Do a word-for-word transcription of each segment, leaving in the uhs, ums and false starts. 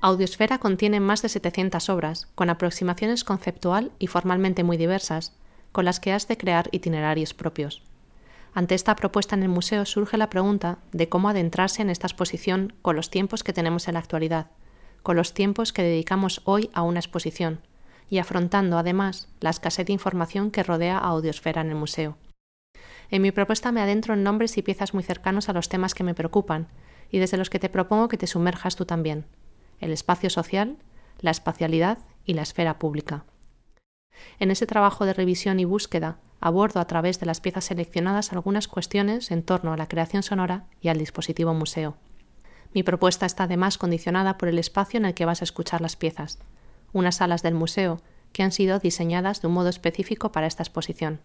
Audiosfera contiene más de setecientas obras, con aproximaciones conceptual y formalmente muy diversas, con las que has de crear itinerarios propios. Ante esta propuesta en el museo surge la pregunta de cómo adentrarse en esta exposición con los tiempos que tenemos en la actualidad, con los tiempos que dedicamos hoy a una exposición, y afrontando además la escasez de información que rodea a Audiosfera en el museo. En mi propuesta me adentro en nombres y piezas muy cercanos a los temas que me preocupan, y desde los que te propongo que te sumerjas tú también: el espacio social, la espacialidad y la esfera pública. En ese trabajo de revisión y búsqueda abordo a través de las piezas seleccionadas algunas cuestiones en torno a la creación sonora y al dispositivo museo. Mi propuesta está además condicionada por el espacio en el que vas a escuchar las piezas, unas salas del museo que han sido diseñadas de un modo específico para esta exposición.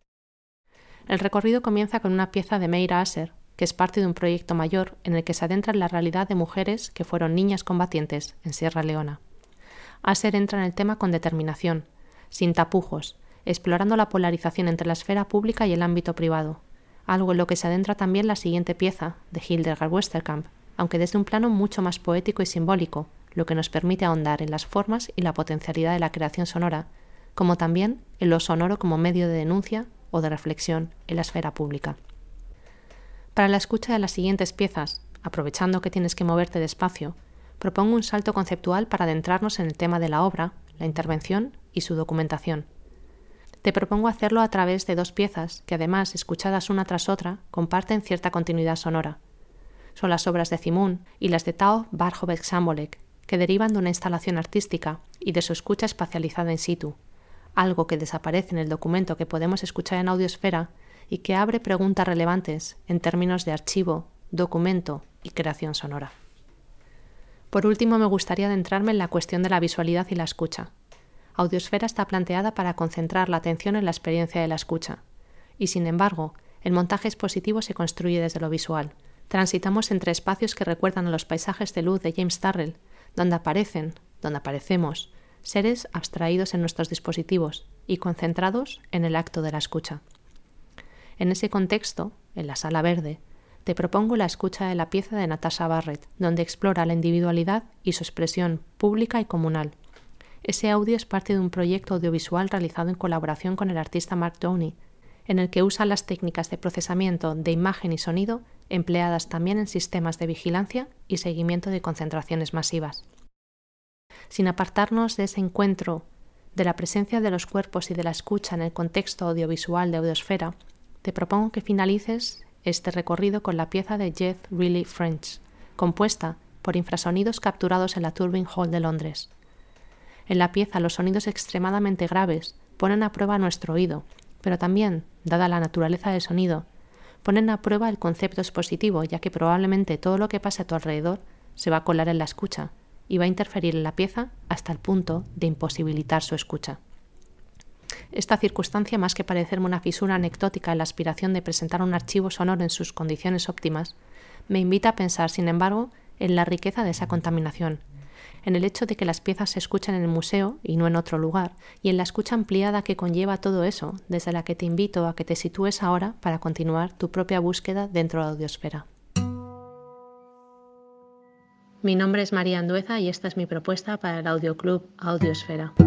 El recorrido comienza con una pieza de Meira Asher, que es parte de un proyecto mayor en el que se adentra en la realidad de mujeres que fueron niñas combatientes en Sierra Leona. Asher entra en el tema con determinación, sin tapujos, explorando la polarización entre la esfera pública y el ámbito privado, algo en lo que se adentra también la siguiente pieza de Hildegard Westerkamp, aunque desde un plano mucho más poético y simbólico, lo que nos permite ahondar en las formas y la potencialidad de la creación sonora, como también en lo sonoro como medio de denuncia o de reflexión en la esfera pública. Para la escucha de las siguientes piezas, aprovechando que tienes que moverte despacio, propongo un salto conceptual para adentrarnos en el tema de la obra, la intervención y su documentación. Te propongo hacerlo a través de dos piezas que, además, escuchadas una tras otra, comparten cierta continuidad sonora. Son las obras de Zimun y las de Tao Barjovec-Sambolek, que derivan de una instalación artística y de su escucha espacializada in situ, algo que desaparece en el documento que podemos escuchar en Audiosfera y que abre preguntas relevantes en términos de archivo, documento y creación sonora. Por último, me gustaría adentrarme en la cuestión de la visualidad y la escucha. Audiosfera está planteada para concentrar la atención en la experiencia de la escucha, y sin embargo, el montaje expositivo se construye desde lo visual. Transitamos entre espacios que recuerdan a los paisajes de luz de James Turrell, donde aparecen, donde aparecemos, seres abstraídos en nuestros dispositivos y concentrados en el acto de la escucha. En ese contexto, en la Sala Verde, te propongo la escucha de la pieza de Natasha Barrett, donde explora la individualidad y su expresión pública y comunal. Ese audio es parte de un proyecto audiovisual realizado en colaboración con el artista Mark Downey, en el que usa las técnicas de procesamiento de imagen y sonido empleadas también en sistemas de vigilancia y seguimiento de concentraciones masivas. Sin apartarnos de ese encuentro, de la presencia de los cuerpos y de la escucha en el contexto audiovisual de Audiosfera, te propongo que finalices este recorrido con la pieza de Jet Really French, compuesta por infrasonidos capturados en la Turbine Hall de Londres. En la pieza, los sonidos extremadamente graves ponen a prueba nuestro oído, pero también, dada la naturaleza del sonido, ponen a prueba el concepto expositivo, ya que probablemente todo lo que pase a tu alrededor se va a colar en la escucha y va a interferir en la pieza hasta el punto de imposibilitar su escucha. Esta circunstancia, más que parecerme una fisura anecdótica en la aspiración de presentar un archivo sonoro en sus condiciones óptimas, me invita a pensar, sin embargo, en la riqueza de esa contaminación, en el hecho de que las piezas se escuchan en el museo y no en otro lugar, y en la escucha ampliada que conlleva todo eso, desde la que te invito a que te sitúes ahora para continuar tu propia búsqueda dentro de la Audiosfera. Mi nombre es María Andueza y esta es mi propuesta para el Audioclub Audiosfera.